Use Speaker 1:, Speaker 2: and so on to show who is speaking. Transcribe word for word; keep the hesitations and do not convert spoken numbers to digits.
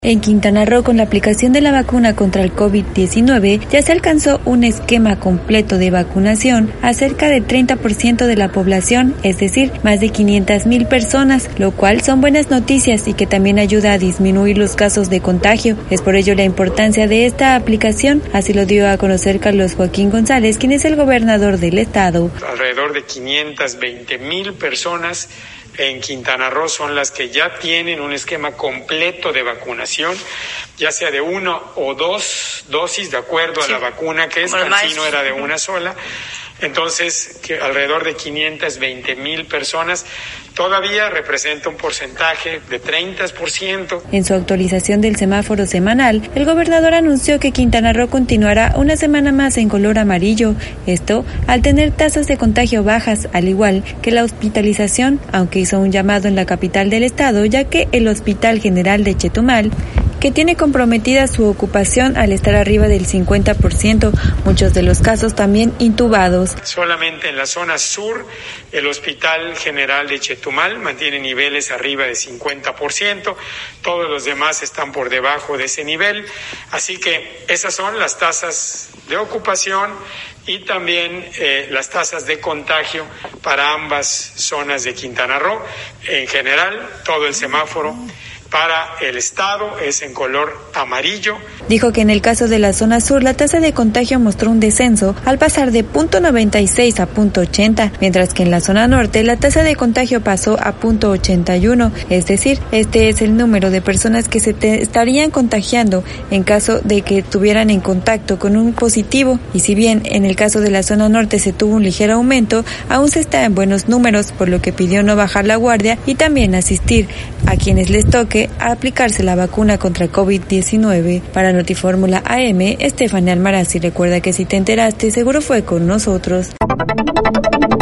Speaker 1: En Quintana Roo, con la aplicación de la vacuna contra el COVID diecinueve, ya se alcanzó un esquema completo de vacunación a cerca del treinta por ciento de la población, es decir, más de quinientas mil personas, lo cual son buenas noticias y que también ayuda a disminuir los casos de contagio. Es por ello la importancia de esta aplicación, así lo dio a conocer Carlos Joaquín González, quien es el gobernador del estado.
Speaker 2: Alrededor de quinientas veinte mil personas en Quintana Roo son las que ya tienen un esquema completo de vacunación, ya sea de una o dos dosis, de acuerdo sí. a la vacuna que es, Cancino era de una sola. Entonces, que alrededor de quinientas veinte mil personas todavía representa un porcentaje de treinta por ciento.
Speaker 1: En su actualización del semáforo semanal, el gobernador anunció que Quintana Roo continuará una semana más en color amarillo, esto al tener tasas de contagio bajas, al igual que la hospitalización, aunque hizo un llamado en la capital del estado, ya que el Hospital General de Chetumal, que tiene comprometida su ocupación al estar arriba del cincuenta por ciento, muchos de los casos también intubados.
Speaker 2: Solamente en la zona sur, el Hospital General de Chetumal mantiene niveles arriba de cincuenta por ciento, todos los demás están por debajo de ese nivel, así que esas son las tasas de ocupación y también eh, las tasas de contagio para ambas zonas de Quintana Roo. En general, todo el semáforo para el estado es en color amarillo.
Speaker 1: Dijo que en el caso de la zona sur la tasa de contagio mostró un descenso al pasar de punto noventa y seis a punto ochenta, mientras que en la zona norte la tasa de contagio pasó a punto ochenta y uno, es decir, este es el número de personas que se te estarían contagiando en caso de que estuvieran en contacto con un positivo, y si bien en el caso de la zona norte se tuvo un ligero aumento, aún se está en buenos números, por lo que pidió no bajar la guardia y también asistir a quienes les toque a aplicarse la vacuna contra COVID diecinueve. Para Notifórmula A M, Estefania Almaraz, y recuerda que si te enteraste, seguro fue con nosotros.